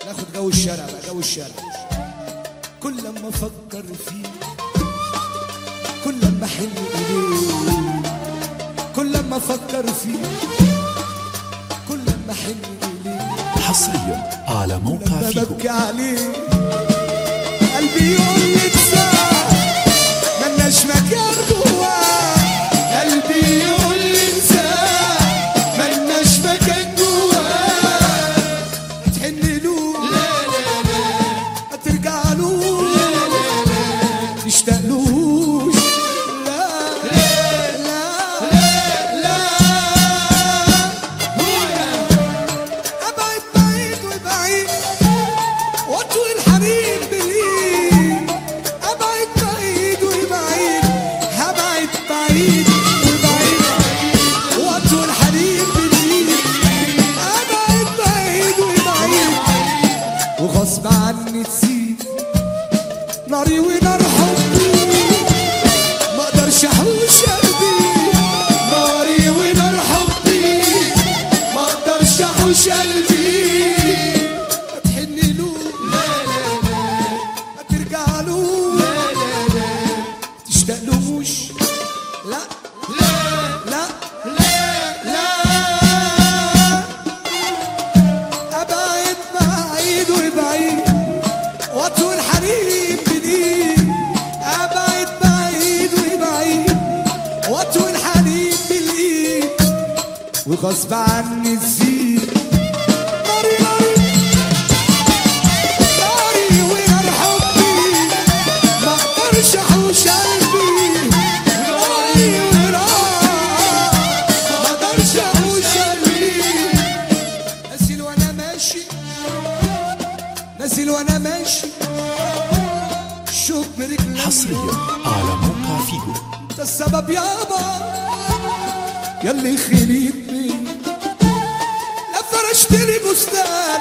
ناخد جو الشارع بقى، جو الشارع. كل لما افكر فيه، كل لما احن اليه، كل لما افكر فيه، كل لما احن اليه. حصريا على موقع لما فيجو. ببكي عليه قلبي يقول لي انساه، ملناش مكان جواه. قلبي يقول لي انساه، ملناش مكان جواه. هتحن له لا لا لا، هترجع له لا لا لا، تشتاقلوش لا لا لا لا. ابعد بعيد وبعيد واطوي الحنين بالايد. ابعد بعيد وبعيد، هبعد بعيد وبعيد واطوي الحنين بالايد. ابعد بعيد وبعيد وغصب عني تسيب ناري ونار حبي. ما اقدرش احوش قلبي، ناري ونار حبي. ما اقدرش احوش قلبي. هتحن له لا لا لا، هترجع له لا لا لا، تشتاقلوش لا لا لا لا لا. ابعد بعيد وبعيد واطول الحنين بالايد. ابعد بعيد وبعيد واطول الحنين بالايد وغصب عني تزيد ناري ناري ناري ونار حبي. ما اقدرش احوش قلبي، ناري ونار ما اقدرش احوش قلبي. نازل وانا ماشي، نازل وانا ماشي، شوف برجلي حصريا على موقع فيجو. انت السبب يابا ياللي خليتني لا فرشت لي بستان.